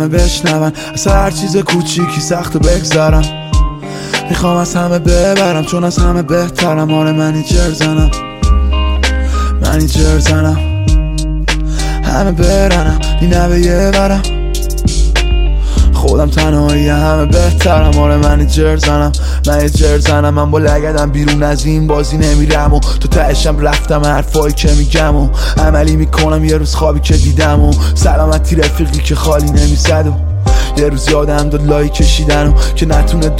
همه بشنون، از هر چیز کوچیکی سخت و بگذرم. میخوام از همه ببرم چون از همه بهترم. آره منیجر زنم، منیجر زنم، همه برنم نی نبه یه برم. خودم تنهایی همه بهترم. آره منیجر زنم، منیجر زنم. من با لگدم بیرون از این بازی نمیرم و تو تهشم رفتم حرفایی که میگم و عملی میکنم یه روز خوابی که دیدم و سلامتی رفیقی که خالی نمیزد و یه روز یادم داد لایی کشیدن و که نتونه